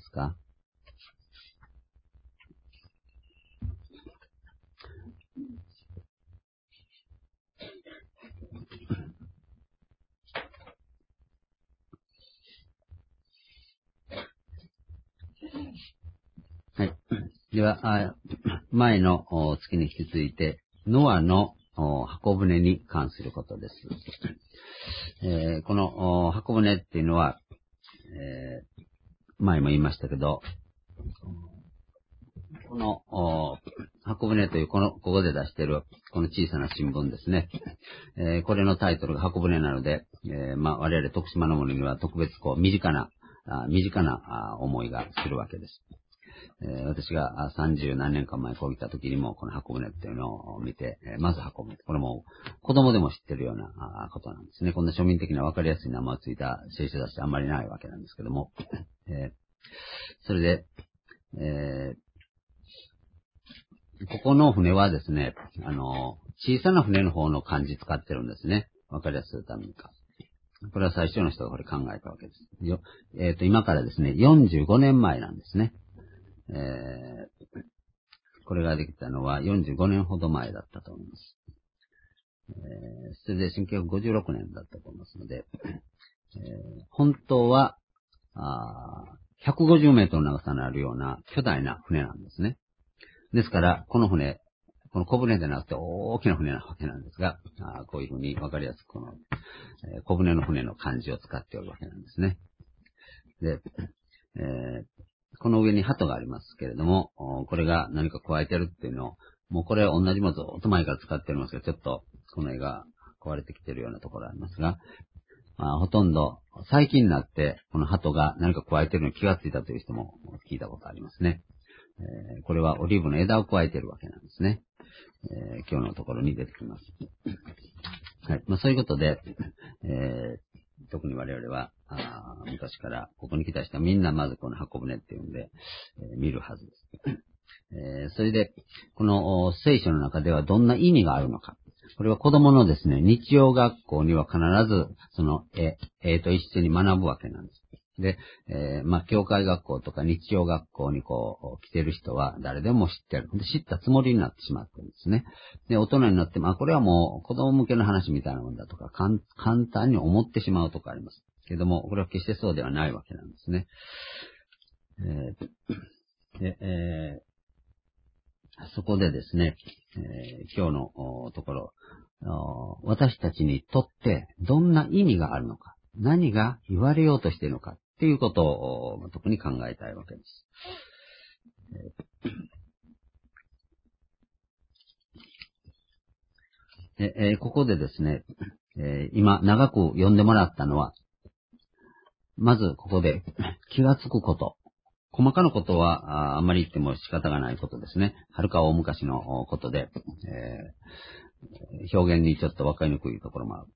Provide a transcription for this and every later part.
ますか？はい。では、前の月に引き続いて、ノアの箱舟に関することです。この箱舟っていうのは、前も言いましたけど、この箱舟というここで出しているこの小さな新聞ですね。これのタイトルが箱舟なので、我々徳島のものには特別身近な思いがするわけです。私が30何年間前こういった時にもこの箱舟っていうのを見て、まず箱舟。これも子供でも知ってるようなことなんですね。こんな庶民的な分かりやすい名前をついた聖書雑誌あんまりないわけなんですけども。それで、ここの船はですね、小さな船の方の漢字使ってるんですね。分かりやすいためにか。これは最初の人がこれ考えたわけです。今からですね、45年前なんですね。これができたのは45年ほど前だったと思います。それで1956年だったと思いますので、本当は150メートルの長さのあるような巨大な船なんですね。ですから、この船、この小舟でなくて大きな船なわけなんですが、こういうふうにわかりやすくこの、小舟の船の漢字を使っておるわけなんですね。で、この上に鳩がありますけれども、これが何か加えてるっていうのを、もうこれ同じものずっと前から使っておりますが、ちょっとこの絵が壊れてきているようなところありますが、ほとんど最近になってこの鳩が何か加えているのに気がついたという人も聞いたことありますね。これはオリーブの枝を加えているわけなんですね。今日のところに出てきます。はい。そういうことで、特に我々は、昔からここに来た人はみんなまずこの箱舟っていうんで、見るはずです。それで、この聖書の中ではどんな意味があるのか。これは子供のですね、日曜学校には必ず、その絵と一緒に学ぶわけなんです。で、教会学校とか日曜学校に来てる人は誰でも知ってる。で、知ったつもりになってしまってるんですね。で、大人になっても、これはもう子供向けの話みたいなもんだとか、簡単に思ってしまうとかあります。けども、これは決してそうではないわけなんですね。そこでですね、今日のところ、私たちにとってどんな意味があるのか、何が言われようとしているのかっていうことを特に考えたいわけです。ここでですね、今長く読んでもらったのは、まずここで気がつくこと。細かなことはあんまり言っても仕方がないことですね。はるか大昔のことで、表現にちょっと分かりにくいところもある。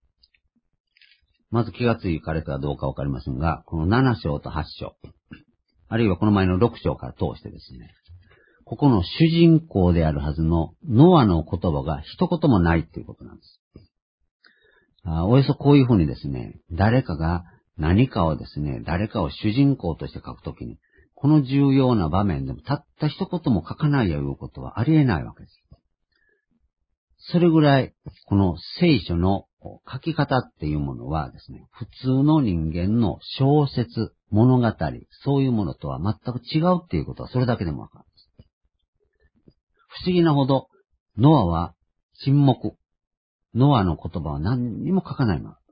まず気がつかれたかどうかわかりませんが、この7章と8章、あるいはこの前の6章から通してですね、ここの主人公であるはずのノアの言葉が一言もないということなんです。およそこういうふうにですね、誰かが何かをですね、誰かを主人公として書くときに、この重要な場面でもたった一言も書かないということはありえないわけです。それぐらい、この聖書の書き方っていうものはですね、普通の人間の小説、物語、そういうものとは全く違うっていうことはそれだけでもわかるんです。不思議なほど、ノアは沈黙。ノアの言葉は何にも書かないの。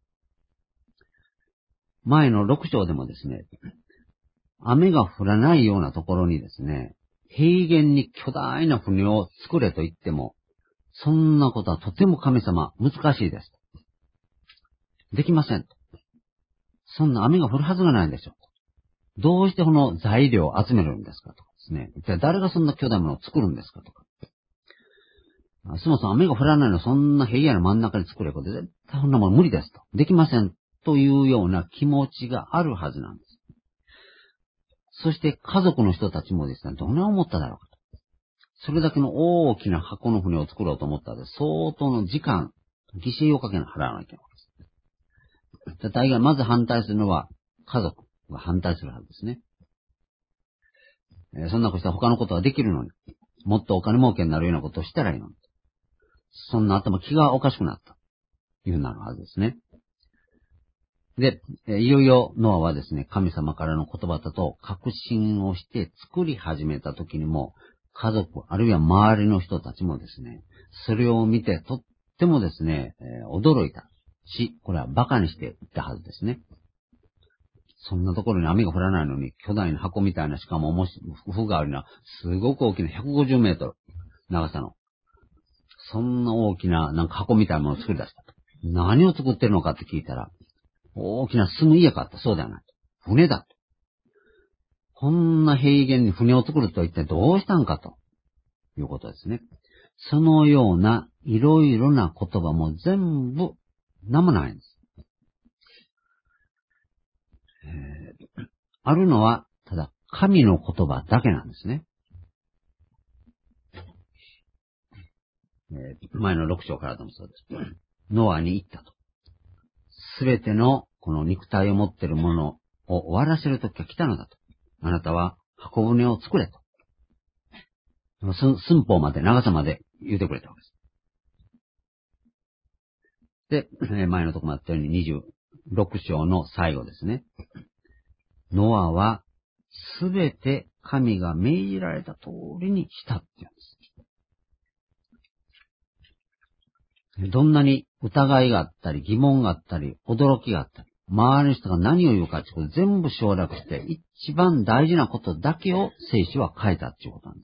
前の6章でもですね、雨が降らないようなところにですね、平原に巨大な船を作れと言っても、そんなことはとても神様、難しいです。できません。そんな雨が降るはずがないんでしょう。どうしてこの材料を集めるんですかとかですね。一体誰がそんな巨大なものを作るんですかとか。そもそも雨が降らないのそんな平野の真ん中に作れることで絶対そんなもの無理ですと。できません。というような気持ちがあるはずなんです。そして家族の人たちもですね、どんな思っただろうかと。それだけの大きな箱の船を作ろうと思ったら相当の時間、犠牲をかけな払わなきゃいけない。大概まず反対するのは家族が反対するはずですね。 そんなことしたら他のことはできるのに。もっとお金儲けになるようなことをしたらいいのに。そんな頭気がおかしくなった。というふうになるはずですね。で、いよいよノアはですね、神様からの言葉だと確信をして作り始めた時にも、家族、あるいは周りの人たちもですね、それを見てとってもですね、驚いたし、これは馬鹿にしていったはずですね。そんなところに雨が降らないのに、巨大な箱みたいな、しかも風があるのは、すごく大きな150メートル、長さの。そんな大きな、なんか箱みたいなものを作り出したと。何を作ってるのかって聞いたら、大きな住む家かって、そうではない。船だと。こんな平原に船を作るとは一体どうしたんかということですね。そのようないろいろな言葉も全部何もないんです。あるのはただ神の言葉だけなんですね。前の6章からでもそうです。ノアに言ったと。すべてのこの肉体を持っているものを終わらせるときが来たのだと。あなたは箱舟を作れと。寸法まで、長さまで言うてくれたわけです。で、前のところもあったように26章の最後ですね。ノアはすべて神が命じられた通りにしたって言うんです。どんなに疑いがあったり、疑問があったり、驚きがあったり、周りの人が何を言うかってことを全部省略して、一番大事なことだけを聖書は書いたっていうことなんです。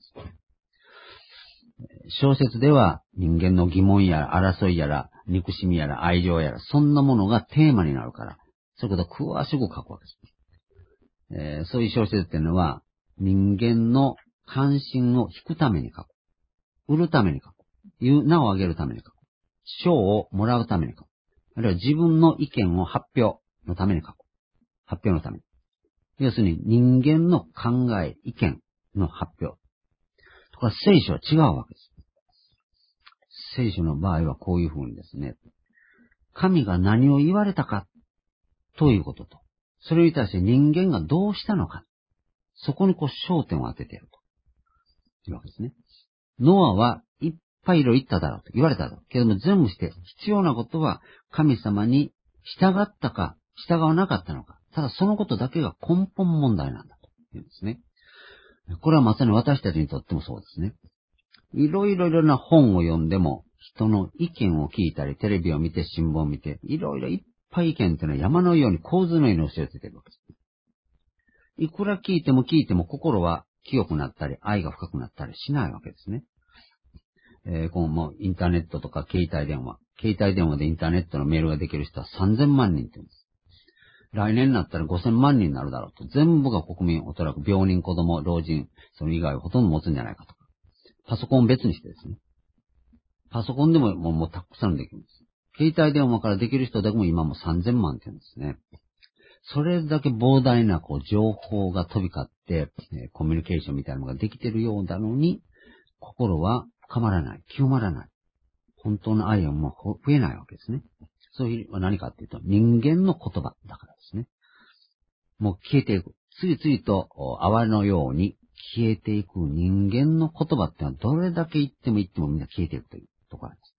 小説では人間の疑問やら争いやら憎しみやら愛情やらそんなものがテーマになるから、そういうことを詳しく書くわけです。そういう小説っていうのは人間の関心を引くために書く。売るために書く。名を上げるために書く。賞をもらうために書く。あるいは自分の意見を発表のために書く。発表のために。要するに人間の考え、意見の発表。ところが聖書は違うわけです。聖書の場合はこういうふうにですね、神が何を言われたかということと、それに対して人間がどうしたのか、そこに焦点を当てているというわけですね。ノアはいっぱいいろいろ言っただろうと言われただろうけども全部して必要なことは神様に従ったか従わなかったのか、ただそのことだけが根本問題なんだというんですね。これはまさに私たちにとってもそうですね。いろいろな本を読んでも、人の意見を聞いたり、テレビを見て、新聞を見て、いろいろいっぱい意見っていうのは山のように構図のように押し寄せているわけです。いくら聞いても心は清くなったり、愛が深くなったりしないわけですね。このもうインターネットとか携帯電話でインターネットのメールができる人は3000万人って言うんです。来年になったら5000万人になるだろうと。全部が国民、おそらく病人、子供、老人、それ以外をほとんど持つんじゃないかとか。パソコンを別にしてですね。パソコンでももうたくさんできるんです。携帯電話からできる人でも今も3000万って言うんですね。それだけ膨大な情報が飛び交って、コミュニケーションみたいなのができているようなのに、心は深まらない、清まらない。本当の愛はもう増えないわけですね。そういう何かっていうと、人間の言葉だからですね。もう消えていく。次々と泡のように消えていく人間の言葉ってのはどれだけ言ってもみんな消えていくというところなんです。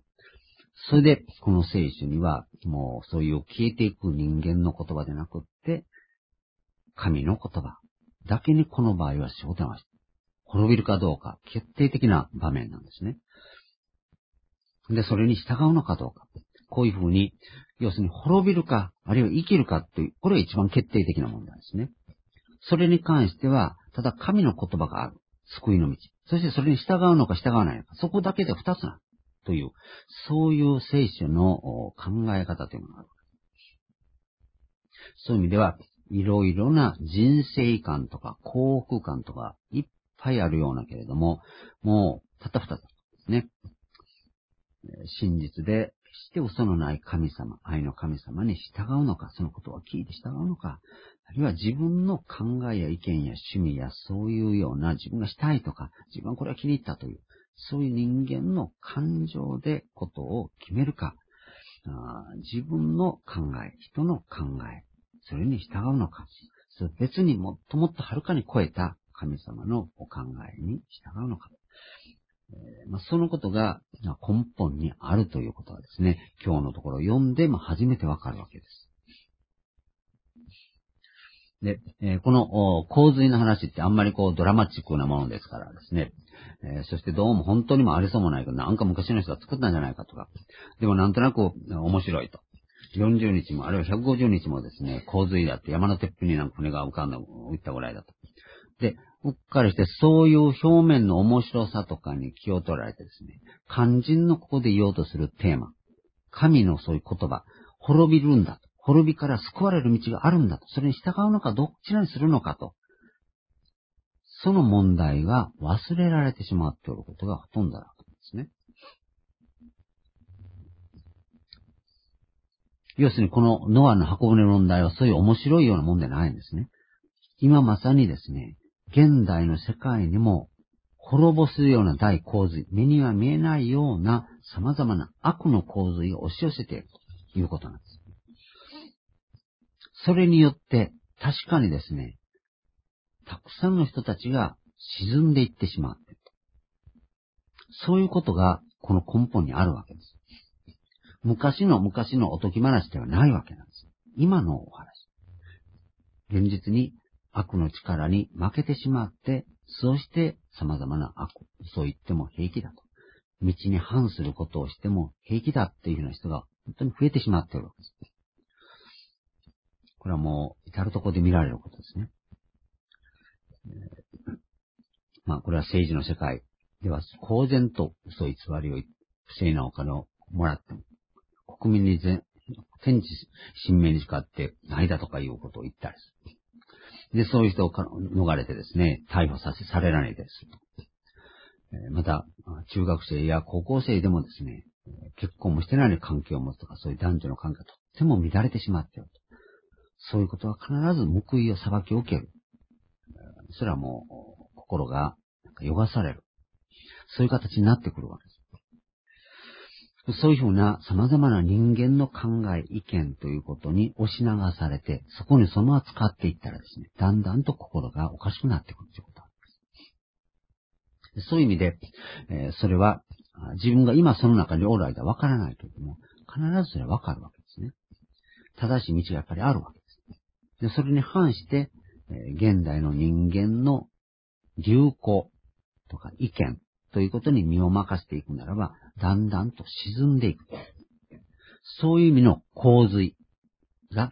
それで、この聖書には、もうそういう消えていく人間の言葉でなくって、神の言葉だけにこの場合は焦点を合わせて、滅びるかどうか決定的な場面なんですね。で、それに従うのかどうか。こういうふうに、要するに滅びるか、あるいは生きるかという、これが一番決定的な問題ですね。それに関しては、ただ神の言葉がある。救いの道。そしてそれに従うのか従わないのか。そこだけで二つな。という、そういう聖書の考え方というのがある。そういう意味では、いろいろな人生観とか幸福感とかいっぱいあるようなけれども、もうたった二つですね。真実で決して嘘のない神様、愛の神様に従うのか、そのことを聞いて従うのか、あるいは自分の考えや意見や趣味やそういうような自分がしたいとか、自分はこれは気に入ったという、そういう人間の感情でことを決めるか、自分の考え、人の考え、それに従うのか、それ別にもっともっとはるかに超えた神様のお考えに従うのか。そのことが根本にあるということはですね、今日のところ読んで初めてわかるわけです。で、この洪水の話ってあんまりドラマチックなものですからですね、そしてどうも本当にもありそうもないけど、なんか昔の人が作ったんじゃないかとか、でもなんとなく面白いと。40日も、あるいは150日もですね、洪水だって山のてっぺんになんか船が浮かんだ、浮いたぐらいだと。で、うっかりしてそういう表面の面白さとかに気を取られてですね、肝心のここで言おうとするテーマ、神のそういう言葉、滅びるんだと。滅びから救われる道があるんだと。それに従うのかどちらにするのかと。その問題が忘れられてしまっていることがほとんどだとですね。要するにこのノアの箱舟の問題はそういう面白いようなもんでないんですね。今まさにですね、現代の世界にも滅ぼすような大洪水、目には見えないような様々な悪の洪水を押し寄せているということなんです。それによって確かにですね、たくさんの人たちが沈んでいってしまっている。そういうことがこの根本にあるわけです。昔のおとぎ話ではないわけなんです。今のお話。現実に悪の力に負けてしまって、そして様々な悪、そう言っても平気だと。道に反することをしても平気だっていうような人が本当に増えてしまっているわけです。これはもう至るところで見られることですね。これは政治の世界では公然と嘘偽りを不正なお金をもらっても、国民に天地神明に誓ってないだとかいうことを言ったりする。で、そういう人を逃れてですね、逮捕されないです。また、中学生や高校生でもですね、結婚もしてないのに関係を持つとか、そういう男女の関係がとっても乱れてしまっていると。そういうことは必ず報いを裁きを受ける。それはもう、心が汚される。そういう形になってくるわけです。そういうふうな様々な人間の考え、意見ということに押し流されて、そこにそのまま使っていったらですね、だんだんと心がおかしくなってくるということです。そういう意味で、それは自分が今その中におる間わからないけれども、必ずそれはわかるわけですね。正しい道がやっぱりあるわけです。で、それに反して、現代の人間の流行とか意見ということに身を任せていくならば、だんだんと沈んでいく。そういう意味の洪水が、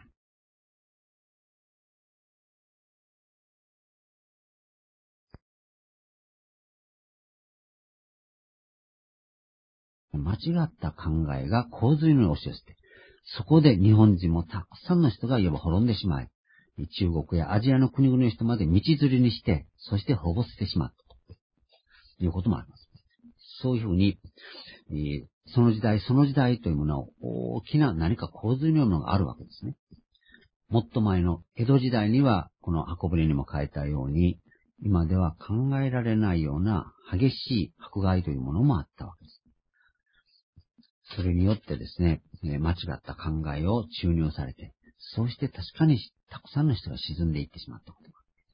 間違った考えが洪水のように押し寄せて、そこで日本人もたくさんの人がいわば滅んでしまい、中国やアジアの国々の人まで道連れにして、そして滅ぼしてしまったということもあります。そういうふうに、その時代その時代というものは大きな何か洪水のようなのがあるわけですね。もっと前の江戸時代には、この箱舟にも書いたように、今では考えられないような激しい迫害というものもあったわけです。それによってですね、間違った考えを注入されて、そうして確かにたくさんの人が沈んでいってしまったこと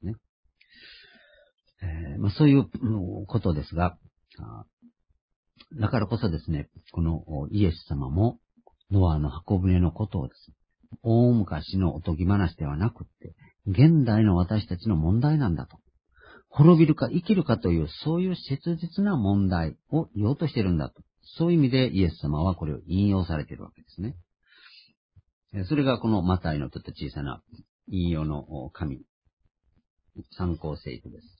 ですね。そういうことですが、だからこそですね、このイエス様もノアの箱舟のことをですね、大昔のおとぎ話ではなくって、現代の私たちの問題なんだと。滅びるか生きるかという、そういう切実な問題を言おうとしているんだと。そういう意味でイエス様はこれを引用されているわけですね。それがこのマタイのちょっと小さな引用の紙、参考聖句です。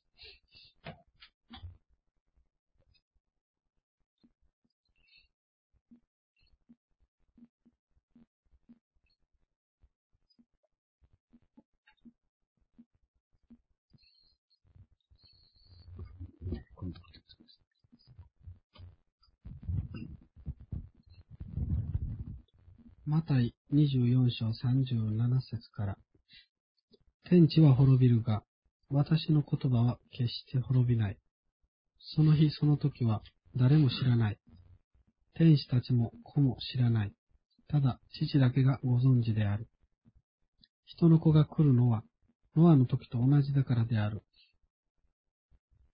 マタイ24章37節から、天地は滅びるが、私の言葉は決して滅びない。その日その時は誰も知らない。天使たちも子も知らない。ただ父だけがご存知である。人の子が来るのは、ノアの時と同じだからである。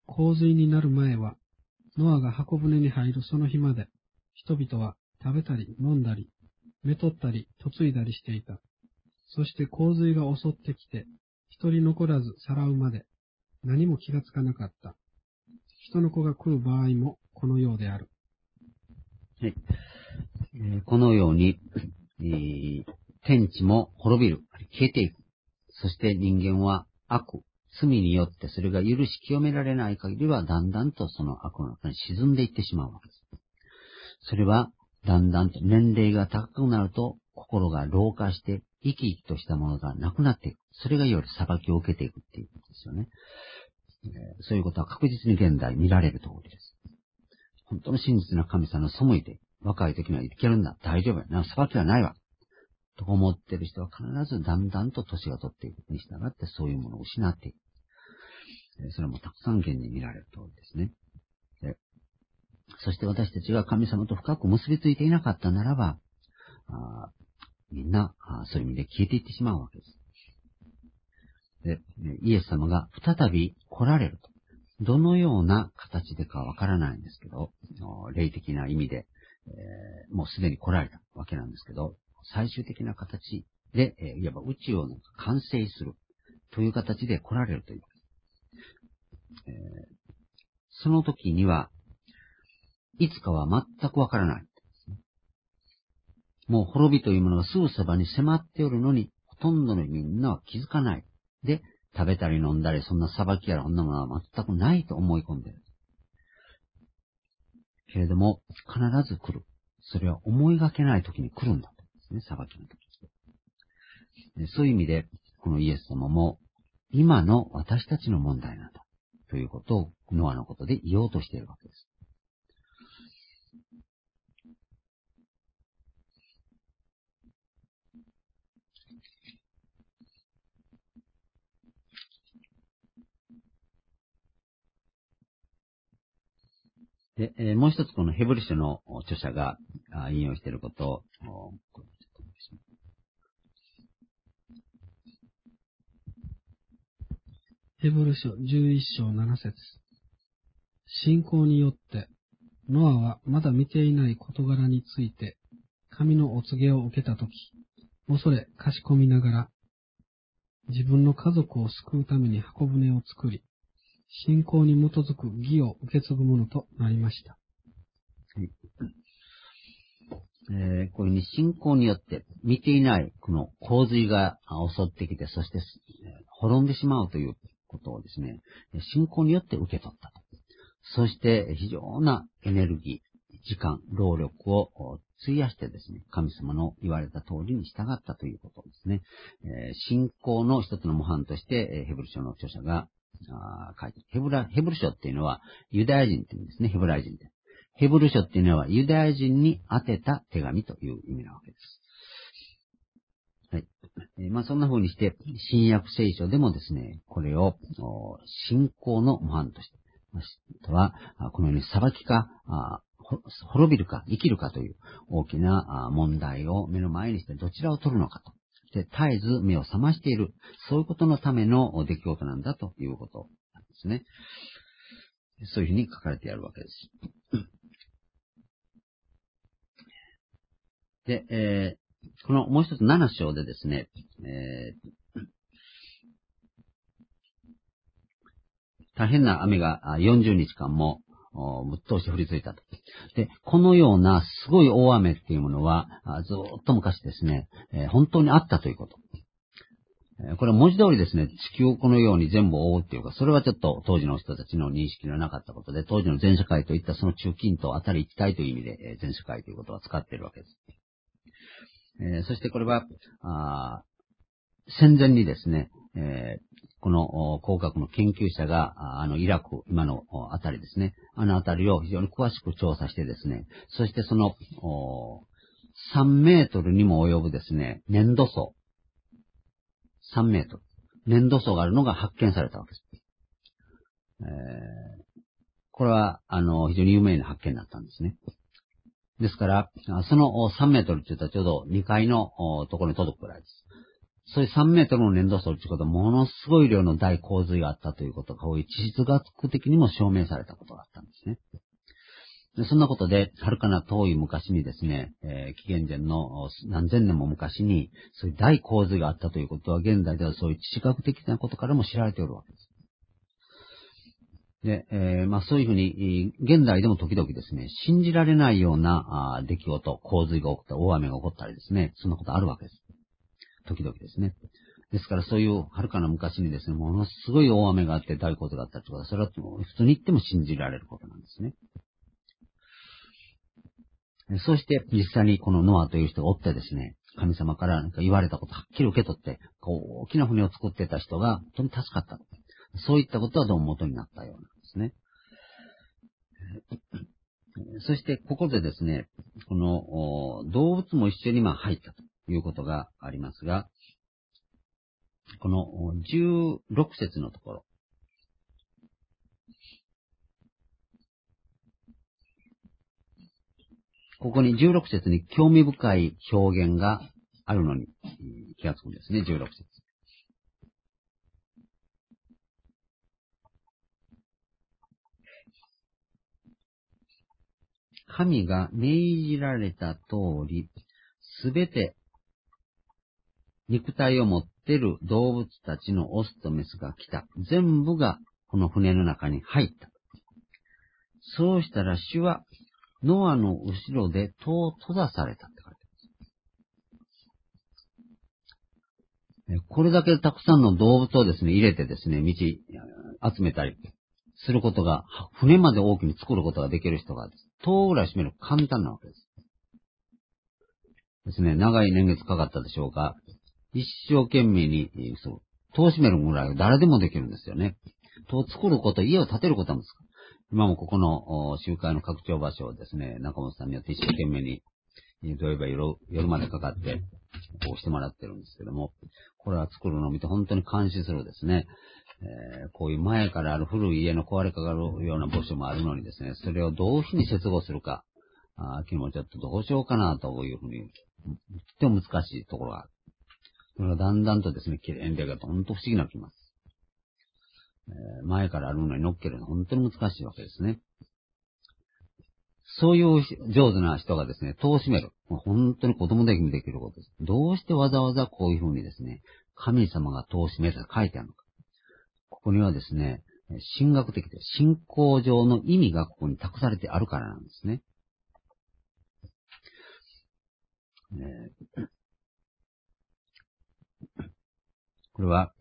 洪水になる前は、ノアが箱舟に入るその日まで、人々は食べたり飲んだり、めとったり嫁いだりしていた。そして洪水が襲ってきて、一人残らずさらうまで、何も気がつかなかった。人の子が来る場合もこのようである。 はい。このように、天地も滅びる、消えていく。そして人間は悪、罪によってそれが許し清められない限りはだんだんとその悪の中に沈んでいってしまうわけです。それはだんだんと年齢が高くなると心が老化して生き生きとしたものがなくなっていく。それがいわゆる裁きを受けていくっていうことですよね。そういうことは確実に現代見られる通りです。本当の真実な神様の背いて、若い時には生きるんだ、大丈夫やな、裁きはないわ。と思っている人は必ずだんだんと年が取っていくに従ってそういうものを失っていく。それもたくさん現に見られる通りですね。そして私たちが神様と深く結びついていなかったならば、みんなそういう意味で消えていってしまうわけです。で、イエス様が再び来られると。どのような形でかわからないんですけど、霊的な意味で、もうすでに来られたわけなんですけど、最終的な形で、いわば宇宙を完成するという形で来られるという。その時には、いつかは全くわからない。もう滅びというものがすぐそばに迫っておるのに、ほとんどのみんなは気づかない。で、食べたり飲んだり、そんな裁きやらそんなものは全くないと思い込んでいる。けれども、必ず来る。それは思いがけない時に来るんだとですね、裁きの時。そういう意味で、このイエス様も、今の私たちの問題なんだ。ということを、ノアのことで言おうとしているわけです。で、もう一つこのヘブル書の著者が引用していることを、 ヘブル書11章7節。信仰によって、ノアはまだ見ていない事柄について、神のお告げを受けたとき、恐れ、かしこみながら、自分の家族を救うために箱舟を作り、信仰に基づく義を受け継ぐものとなりました。 はい。こういうふうに信仰によって見ていないこの洪水が襲ってきて、そして滅んでしまうということをですね、信仰によって受け取ったと。そして非常なエネルギー、時間、労力を費やしてですね、神様の言われた通りに従ったということですね。信仰の一つの模範としてヘブル書の著者が書いてヘブル書っていうのはユダヤ人っていうんですね、ヘブライ人で。ヘブル書っていうのはユダヤ人に宛てた手紙という意味なわけです。はい。そんな風にして、新約聖書でもですね、これを信仰の模範として、または、このように裁きか、滅びるか、生きるかという大きな問題を目の前にしてどちらを取るのかと。で、絶えず目を覚ましている。そういうことのための出来事なんだということなんですね。そういうふうに書かれてあるわけです。で、このもう一つ7章でですね、大変な雨が40日間もぶっ通して降りついたと。で、このようなすごい大雨っていうものはずっと昔ですね、本当にあったということ。これは文字通りですね、地球をこのように全部覆うっていうか、それはちょっと当時の人たちの認識がなかったことで、当時の全社会といったその中近東あたり一帯という意味で全社会ということは使っているわけです。そしてこれは、戦前にですね、この工学の研究者が、イラク、今のあたりですね、あのあたりを非常に詳しく調査してですね、そしてその、3メートルにも及ぶですね、粘土層、3メートル。粘土層があるのが発見されたわけです。これは、非常に有名な発見だったんですね。ですから、その3メートルって言ったらちょうど2階のところに届くくらいです。 そういう3メートルの粘土層ということは、ものすごい量の大洪水があったということが、こういう地質学的にも証明されたことがあったんですね。でそんなことで、はるかな遠い昔にですね、紀元前の何千年も昔に、そういう大洪水があったということは、現在ではそういう地質学的なことからも知られておるわけです。で、そういうふうに、現在でも時々ですね、信じられないような出来事、洪水が起こった、大雨が起こったりですね、そんなことあるわけです。時々ですね。ですからそういうはるかな昔にですね、ものすごい大雨があって大洪水があったということは、それは普通に言っても信じられることなんですね。そして実際にこのノアという人がおってですね、神様からなんか言われたことをはっきり受け取って、大きな船を作ってた人が本当に助かった。そういったことはどうも元になったようなんですね。そしてここでですね、この動物も一緒に入ったということがありますが、この16節のところ、ここに16節に興味深い表現があるのに気がつくんですね、16節。神が命じられた通り、すべて肉体を持っている動物たちのオスとメスが来た。全部がこの船の中に入った。そうしたら主はノアの後ろで戸を閉ざされたって書いてある。これだけたくさんの動物をですね、入れてですね、集めたりすることが、船まで大きに作ることができる人が、戸ぐらい閉める簡単なわけです。ですね、長い年月かかったでしょうが、一生懸命に、戸を閉めるぐらい誰でもできるんですよね。戸を作ること、家を建てることもですか。今もここの集会の拡張場所をですね、中本さんによって一生懸命に、土曜日は夜までかかって、こうしてもらってるんですけども、これは作るのを見て本当に感心するですね、こういう前からある古い家の壊れかかるような墓所もあるのにですね、それをどういうふうに接合するか、昨日ちょっとどうしようかなというふうに、とても難しいところがある。それがだんだんとですね、綺麗に出が本当不思議なきます。前からあるのに乗っけるのは本当に難しいわけですね。そういう上手な人がですね、戸を閉める。本当に子供的にできることです。どうしてわざわざこういうふうにですね、神様が戸を閉めたと書いてあるのか。ここにはですね、神学的で信仰上の意味がここに託されてあるからなんですね。これは、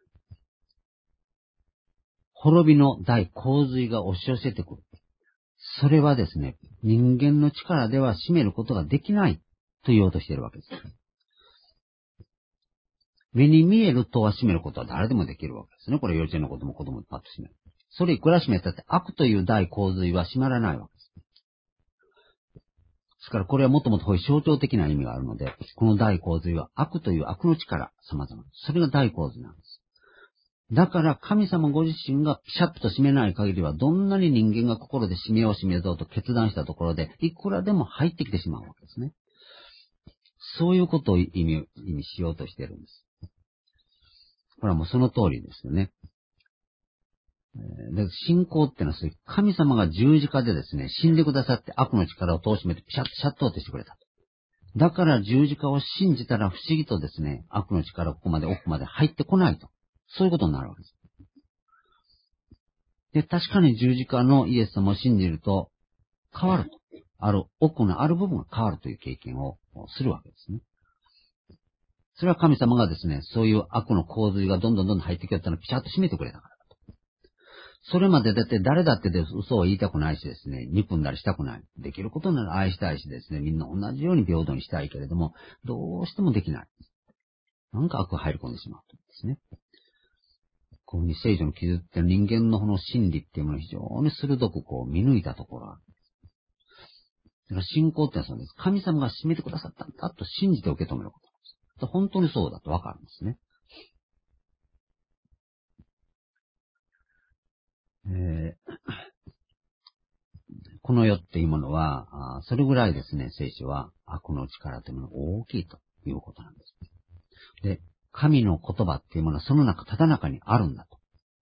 滅びの大洪水が押し寄せてくる。それはですね、人間の力では閉めることができないと言おうとしているわけです。目に見える戸は閉めることは誰でもできるわけですね。これ幼稚園の子供でパッと閉める。それいくら閉めたって悪という大洪水は閉まらないわけです。ですからこれはもっともっと象徴的な意味があるので、この大洪水は悪という悪の力、様々。それが大洪水なんです。だから神様ご自身がピシャッと閉めない限りは、どんなに人間が心で閉めようと決断したところで、いくらでも入ってきてしまうわけですね。そういうことを意味しようとしているんです。これはもうその通りですよね。で信仰ってのはそういう神様が十字架でですね、死んでくださって悪の力を通しめてピシャッとシャッと落としてくれたと。だから十字架を信じたら不思議とですね、悪の力がここまで奥まで入ってこないと。そういうことになるわけです。で、確かに十字架のイエス様を信じると変わると。奥のある部分が変わるという経験をするわけですね。それは神様がですね、そういう悪の洪水がどんどん入ってきたのをピシャッと閉めてくれたからだと。それまでだって誰だって嘘を言いたくないしですね、憎んだりしたくない。できることなら愛したいしですね、みんな同じように平等にしたいけれども、どうしてもできない。なんか悪が入り込んでしまうとですね。こういう聖書の傷って人間のこの心理っていうものを非常に鋭くこう見抜いたところがある。だから信仰ってのはそうです。神様が閉めてくださったんだと信じて受け止めることなんです。本当にそうだとわかるんですね。この世っていうものは、それぐらいですね、聖書は悪の力というものが大きいということなんです。で、 神の言葉っていうものはその中、ただ中にあるんだと。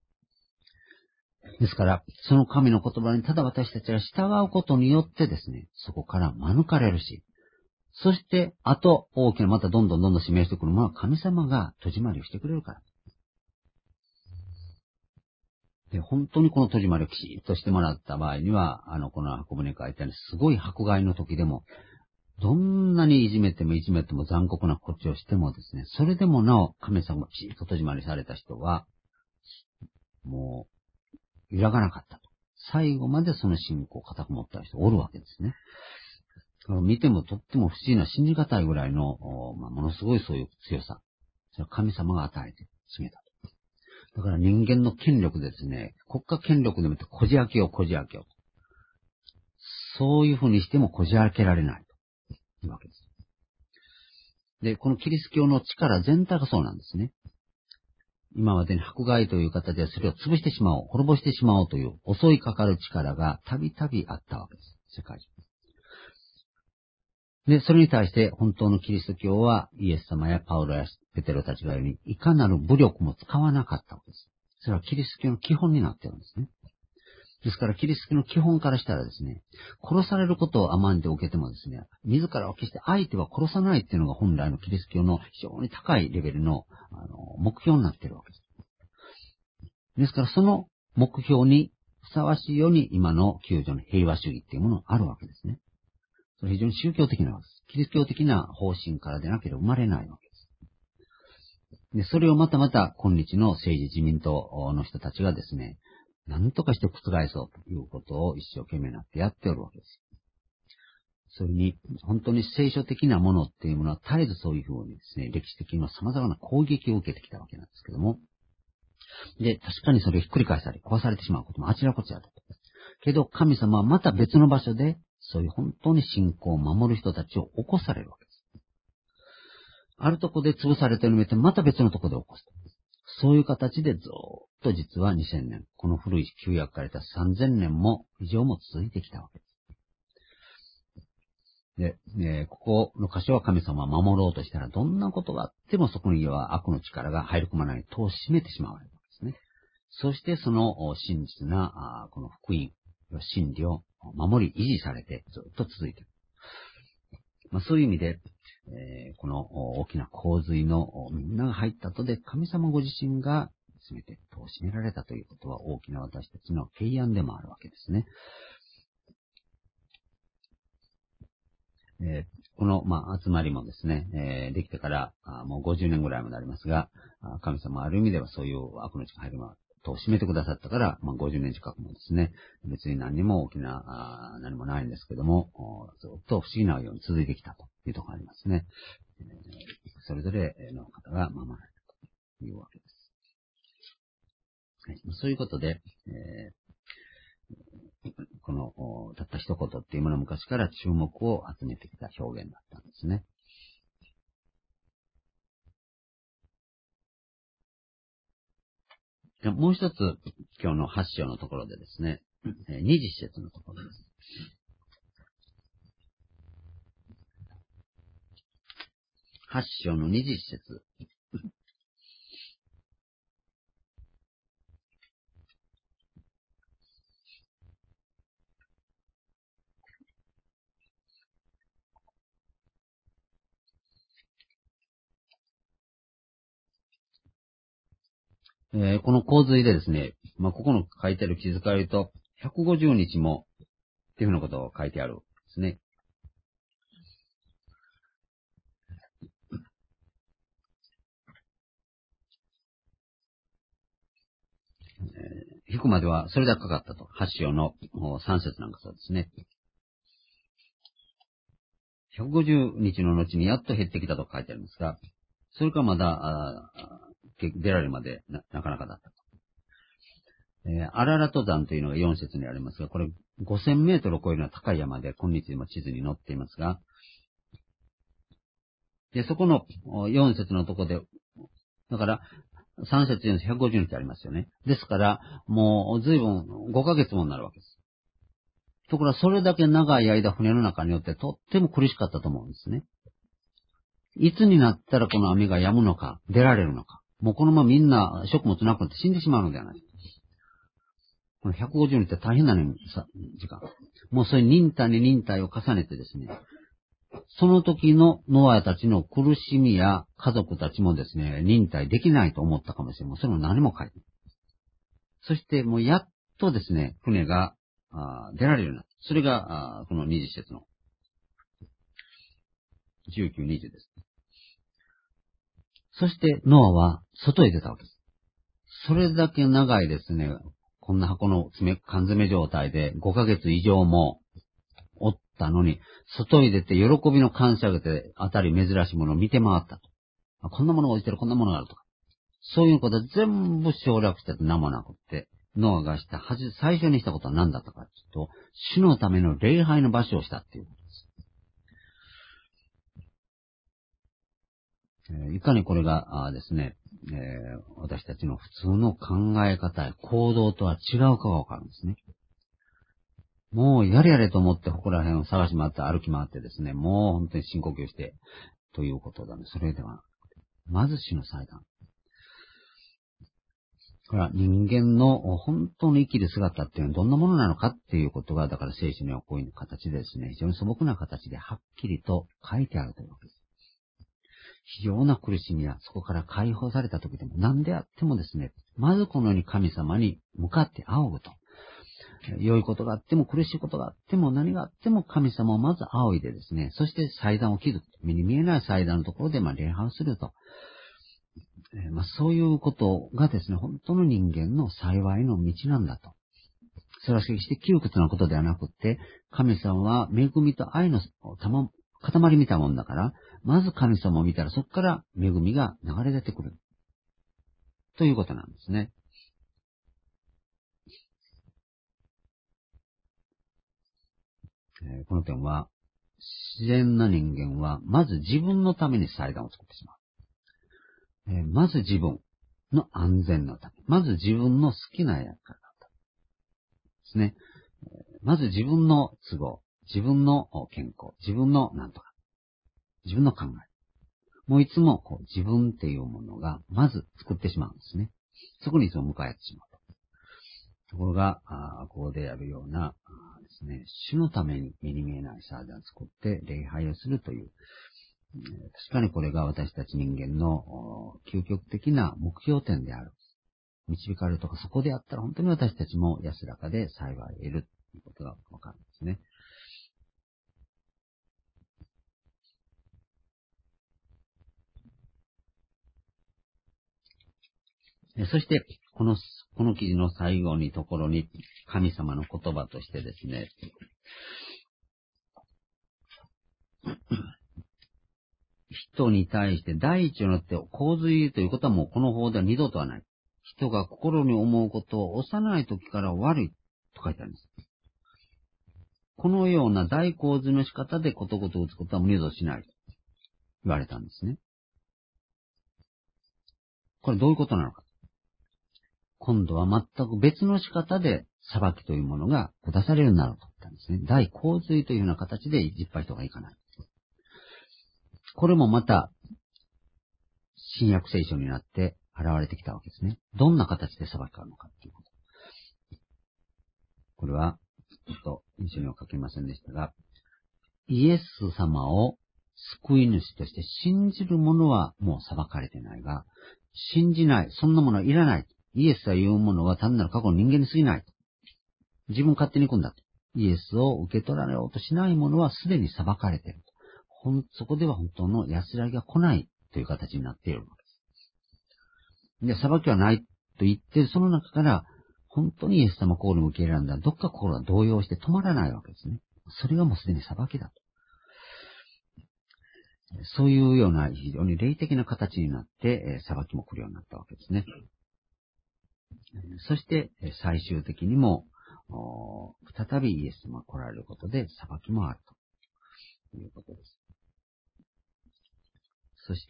ですから、その神の言葉にただ私たちが従うことによってですね、そこから免れるし、そして、あと、大きな、またどんどん示してくるものは神様が戸締まりをしてくれるから。で、本当にこの戸締まりをきちっとしてもらった場合には、この箱舟書いてあるすごい迫害の時でも、どんなにいじめても残酷なこっちをしてもですね、それでもなお神様がきちっと戸締まりされた人は、もう、揺らがなかったと。最後までその信仰を固く持った人おるわけですね。見てもとっても不思議な信じがたいぐらいの、ものすごいそういう強さ。それは神様が与えて決めたと。だから人間の権力でですね、国家権力でもってこじ開けよう。そういうふうにしてもこじ開けられないというわけです。で、このキリスト教の力全体がそうなんですね。今までに迫害という形でそれを潰してしまおう、滅ぼしてしまおうという襲いかかる力がたびたびあったわけです。世界中。で、それに対して本当のキリスト教はイエス様やパウロやペテロたちが言うようにいかなる武力も使わなかったわけです。それはキリスト教の基本になっているんですね。ですからキリスト教の基本からしたらですね、殺されることを甘んでおけてもですね、自らは決して相手は殺さないっていうのが本来のキリスト教の非常に高いレベルの、目標になっているわけです。ですからその目標にふさわしいように今の救助の平和主義っていうものがあるわけですね。それは非常に宗教的なわけです。キリスト教的な方針からでなければ生まれないわけです。で、それをまた今日の政治自民党の人たちがですね、何とかして覆そうということを一生懸命なってやっておるわけです。それに、本当に聖書的なものっていうものは絶えずそういうふうにですね、歴史的に様々な攻撃を受けてきたわけなんですけども、で、確かにそれをひっくり返され、壊されてしまうこともあちらこちらだと。けど、神様はまた別の場所で、そういう本当に信仰を守る人たちを起こされるわけです。あるとこで潰されてるのを見て、また別のとこで起こすと。そういう形でずっと実は2000年、この古い旧約から言った3000年も以上も続いてきたわけです。で、ここの箇所は神様を守ろうとしたら、どんなことがあってもそこには悪の力が入り込まない戸を閉めてしまわれるわけですね。そしてその真実な、この福音、真理を守り維持されてずっと続いている。そういう意味で、この大きな洪水のみんなが入った後で神様ご自身が全て戸を閉められたということは大きな私たちの敬案でもあるわけですね。この、集まりもですね、できてからもう50年ぐらいもなりますが、神様はある意味ではそういう悪の力入る戸を閉めてくださったから、50年近くもですね、別に何にも大きな、何もないんですけども、ずっと不思議なように続いてきたというところがありますね。それぞれの方が守られたというわけです。はい、そういうことで、このたった一言っていうものは昔から注目を集めてきた表現だったんですね。もう一つ、今日の8章のところでですね、20節のところです。8章の20節。この洪水でですね、ここの書いてある気づかれると、150日もっていうふうなことを書いてあるんですね。引くまではそれだけかかったと。8章の3節なんかそうですね。150日の後にやっと減ってきたと書いてありますが、それからまだ出られるまで なかなかだったと。アララト山というのが4節にありますが、これ5000メートルを超えるような高い山で、今日でも地図に載っていますが、で、そこの4節のとこで、だから、3節4節150日ありますよね。ですから、もう随分5ヶ月もになるわけです。ところがそれだけ長い間船の中によってとっても苦しかったと思うんですね。 いつになったらこの雨が止むのか、出られるのか。もうこのままみんな食物なくなって死んでしまうのではない。この150日って大変な時間。もうそういう忍耐に忍耐を重ねてですね、その時のノアたちの苦しみや家族たちもですね、忍耐できないと思ったかもしれません。それも何も書いてない。そしてもうやっとですね、船が出られるようになった。それがこの20節の19、20です。そしてノアは外へ出たわけです。それだけ長いですね、こんな箱の缶詰状態で5ヶ月以上もおったのに、外に出て喜びの感謝がてあたり珍しいものを見て回ったと。こんなものが落ちてる、こんなものがあるとか。そういうこと全部省略して何もなくって、ノアがした最初にしたことは何だったかというと、主のための礼拝の場所をしたっていうことです。いかにこれがですね、私たちの普通の考え方や行動とは違うかがわかるんですね。もうやれやれと思ってここら辺を探し回って歩き回ってですね、もう本当に深呼吸してということだね。それでは、まず主の祭壇。これは人間の本当に生きる姿っていうのはどんなものなのかっていうことが、だから聖書にはこういう形でですね、非常に素朴な形ではっきりと書いてあるというわけです。非常な苦しみやそこから解放された時でも何であってもですね、まずこのように神様に向かって仰ぐと。良いことがあっても苦しいことがあっても何があっても神様をまず仰いでですね、そして祭壇を築く。目に見えない祭壇のところで礼拝をすると。そういうことがですね、本当の人間の幸いの道なんだと。それは決して窮屈なことではなくって、神様は恵みと愛の塊見たもんだから、まず神様を見たらそこから恵みが流れ出てくる。ということなんですね。この点は、自然な人間は、まず自分のために祭壇を作ってしまう。まず自分の安全のため。まず自分の好きなやり方ですね。まず自分の都合、自分の健康、自分のなんとか、自分の考え。もういつも自分っていうものが、まず作ってしまうんですね。そこにいつも向かい合ってしまうと。ところが、ここでやるようなですね、主のために目に見えない祭壇を作って礼拝をするという、確かにこれが私たち人間の究極的な目標点である。導かれるとか、そこであったら本当に私たちも安らかで幸いを得るということがわかるんですね。そして、この記事の最後にところに、神様の言葉としてですね、人に対して第一をなって洪水ということはもうこの法では二度とはない。人が心に思うことを幼い時から悪いと書いてあります。このような大洪水の仕方でことごと打つことは二度としないと言われたんですね。これどういうことなのか。今度は全く別の仕方で裁きというものが下されるようになると言ったんですね。大洪水というような形でいっぱい人がいかない。これもまた新約聖書になって現れてきたわけですね。どんな形で裁きがあるのかということ。これは、ちょっと印象には書けませんでしたが、イエス様を救い主として信じる者はもう裁かれてないが、信じない、そんなものはいらない。イエスが言うものは単なる過去の人間に過ぎない。自分勝手に行くんだと。イエスを受け取られようとしない者はすでに裁かれていると。そこでは本当の安らぎが来ないという形になっているわけです。で、裁きはないと言って、その中から本当にイエス様を心に受け入れられたら、どっか心が動揺して止まらないわけですね。それがもうすでに裁きだと。そういうような非常に霊的な形になって、裁きも来るようになったわけですね。そして、最終的にも、再びイエス様が来られることで裁きもあるということです。そして、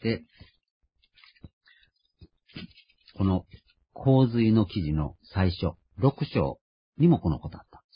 この洪水の記事の最初、6章にもこのことあったんです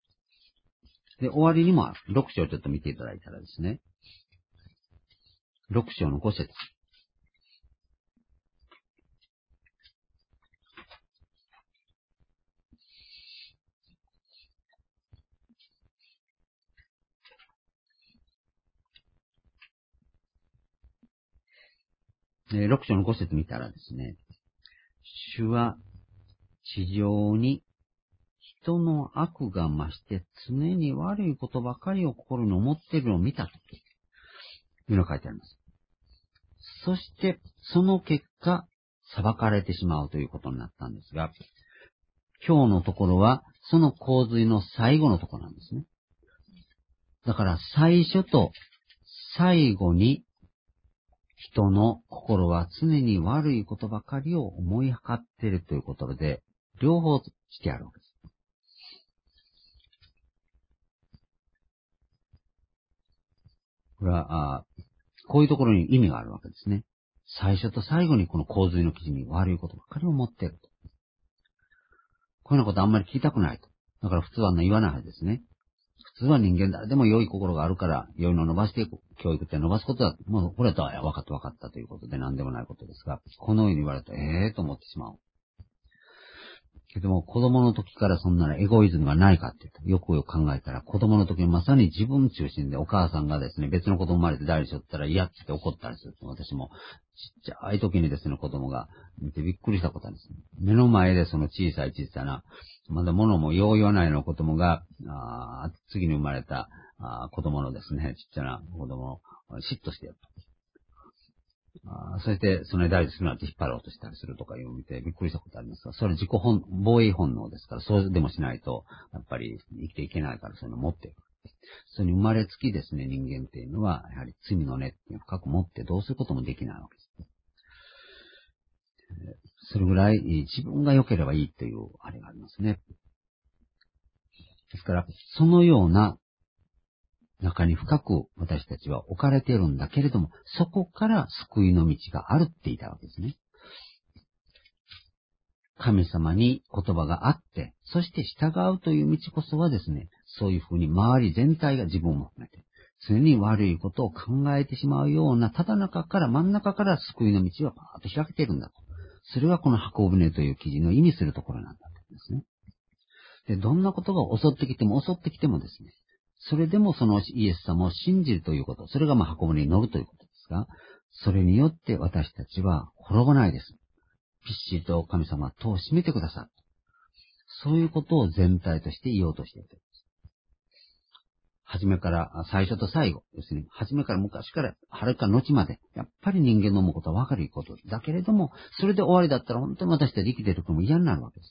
。で、終わりにも6章をちょっと見ていただいたらですね、 6章の5節。6章の5節見たらですね、主は地上に人の悪が増して常に悪いことばかりを心に思っているのを見たというのが書いてあります。そして、その結果、裁かれてしまうということになったんですが、今日のところは、その洪水の最後のところなんですね。だから、最初と最後に、人の心は常に悪いことばかりを思いはかっているということで、両方してあるわけです。これは、こういうところに意味があるわけですね。最初と最後にこの洪水の記事に悪いことばかりを思っていると。こういうようなことあんまり聞きたくないと。だから普通は言わないはずですね。普通は人間誰でも良い心があるから、良いのを伸ばしていく。教育って伸ばすことだ。もうこれは分かったということで何でもないことですが、このように言われると、と思ってしまう。けども、子供の時からそんなエゴイズムがないかってよくよく考えたら、子供の時にまさに自分中心でお母さんがですね、別の子供生まれて誰しょったら嫌って怒ったりする。私も、ちっちゃい時にですね、子供が見てびっくりしたことなんですね。目の前でその小さな、まだ物もよう言わないような子供が、次に生まれた子供のですね、ちっちゃな子供を嫉妬してやると。そして、その大事するなんて引っ張ろうとしたりするとかいうのを見てびっくりしたことありますが、それ防衛本能ですから、そうでもしないと、やっぱり生きていけないからそういうのを持っている。それに生まれつきですね、人間っていうのは、やはり罪の根っていうのを深く持ってどうすることもできないわけです。それぐらい自分が良ければいいというあれがありますね。ですから、そのような中に深く私たちは置かれているんだけれども、そこから救いの道があるって言ったわけですね。神様に言葉があって、そして従うという道こそはですね、そういうふうに周り全体が自分も含めて、常に悪いことを考えてしまうような、ただ中から真ん中から救いの道はパーッと開けているんだと。それがこの箱舟という記事の意味するところなんだとですね。で、どんなことが襲ってきてもですね、それでもそのイエス様を信じるということ、それが箱舟に乗るということですが、それによって私たちは滅ばないです。ぴっしりと神様は戸を閉めてくださる。そういうことを全体として言おうとしている。初めから、最初と最後。要するに、初めから昔から、はるか後まで、やっぱり人間の思うことは分かることだけれども、それで終わりだったら本当に私たち生きていることも嫌になるわけです。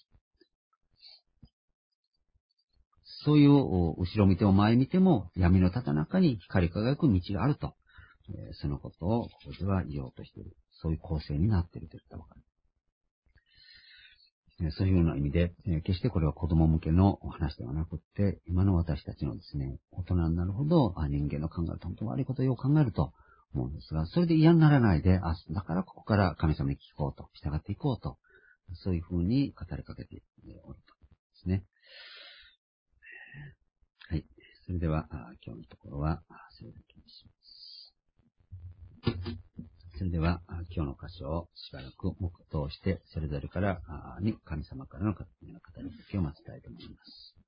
そういう後ろ見ても前見ても闇のただ中に光り輝く道があると、そのことをここでは言おうとしている。そういう構成になっていると言ったら分かる。そういうような意味で、決してこれは子供向けの話ではなくって、今の私たちのですね、大人になるほど、人間の考えると本当悪いことをよく考えると思うんですが、それで嫌にならないで、だからここから神様に聞こうと、従っていこうと、そういうふうに語りかけておるとですね。はい。それでは、今日のところは、それだけにします。それでは、今日の箇所をしばらく黙祷して、それぞれからに神様からの語りかけを待ちたいと思います。